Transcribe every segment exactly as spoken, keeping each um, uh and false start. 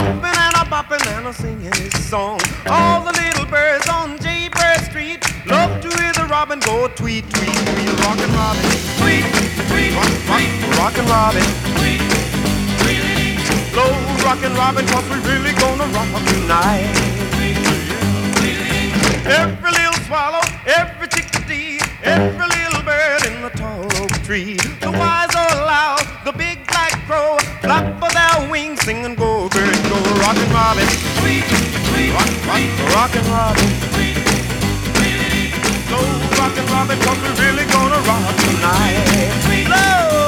hopping and a bopping and a singing his song. All the little birds on Jaybird Street love to hear the robin go tweet, tweet, tweet. Rockin' Robin, tweet, tweet, rock, rock, rockin' Robin, tweet, tweet. Slow rockin' Robin, 'cause we really gonna rock tonight. Every little swallow, every chickadee, every little bird in the tall oak tree. The wise or loud, the big black crow, flap of their wings, sing and go, bird, go. Rockin' Robin, tweet, tweet, rock, rock, rockin' Robin, tweet, tweet. Slow rockin' Robin, 'cause we really gonna rock tonight. Slow.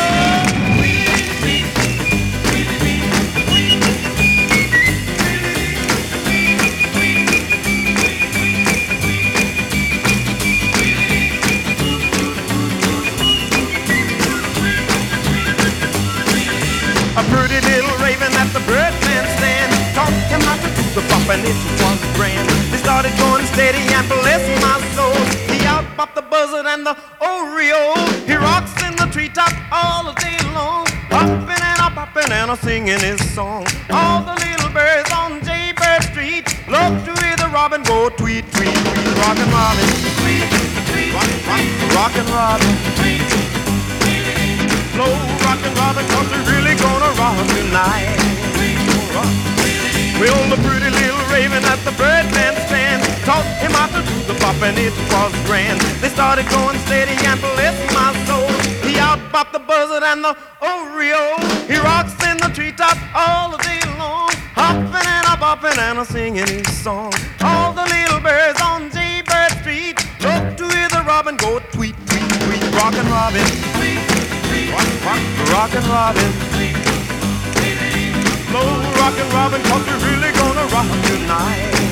A pretty little raven at the birdman stand taught him how to do the bop, and it was grand. They started going steady and bless my soul. He out-bopped the buzzard and the oriole. He rocks in the treetop all the day long, hopping and a bopping and a singing his song. All the little birds on Jaybird Street love to hear the robin go tweet, tweet, tweet. Rockin' Robin, tweet, tweet, rock, rock, rockin' Robin, tweet. Slow rockin' Robin, 'cause we're really gonna rock tonight. Well, the pretty little raven at the birdman stand taught him how to do the bop, and it was grand. They started going steady and bless my soul. He out-bopped the buzzard and the oriole. He rocks in the treetop all the day long, hopping and a bopping and a singing his song. All the little birds on Jaybird Street love to hear the robin go tweet, tweet, tweet. Rockin' Robin, tweet. Rock, rock, rockin' Robin, slow rockin' Robin, 'cause we're really gonna rock tonight.